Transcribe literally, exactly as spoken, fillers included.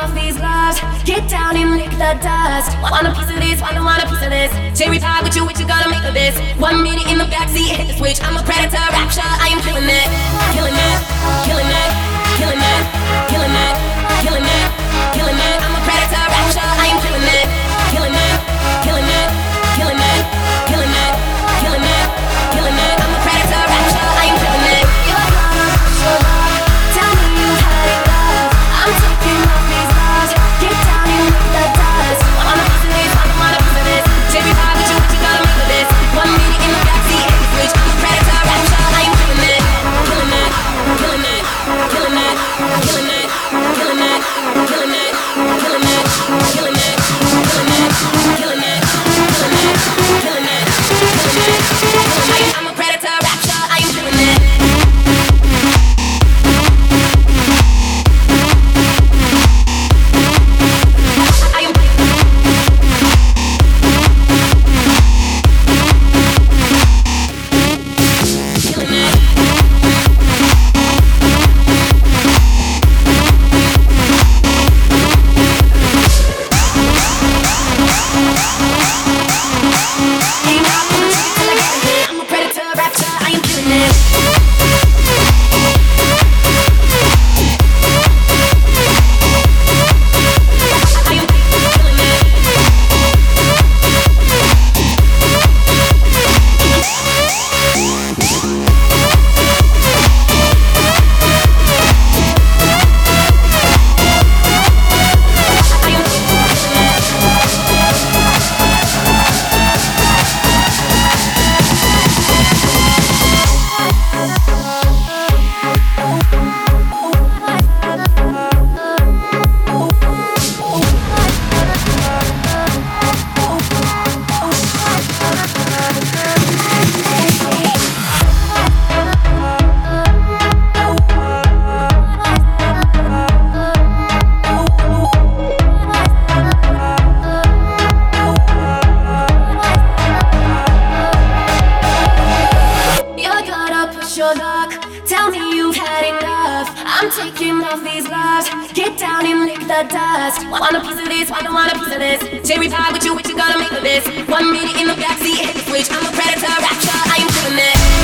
off these gloves. Get down and lick the dust. Want a piece of this, want, want a piece of this. Cherry pie with you, what you gonna make of this? One minute in the backseat, hit the switch. I'm a predator, rapture, I am killing it. Killing it, killing it, killing it, killing it, killing it, killing it. I'm a predator, rapture, I am killing it. Killing it, killing it, killing it, killing it, killing it, killing it. I'm a predator, rapture, I am killing it. You're gonna push your luck. Tell me you've had enough. I'm taking off these gloves. Get down and lick the dust. Want a piece of this, want, want a piece of this. Cherry pie with you, what you gonna make of this? One minute in the backseat, hit the switch. I'm a predator, rapture, I am killing it. Killing it, killing it, killing it, killing it, killing it, killing it, killing it, killing it, killing it, killing it, killing it, killing it, killing it, killing it. I'm a predator, rapture, I am killing it. Your luck. Tell me you've had enough. I'm taking off these gloves. Get down and lick the dust. Want a piece of this, want, want a piece of this. Cherry pie with you, what you gonna make of this? One minute in the backseat, hit the switch. I'm a predator, rapture, I am killing it.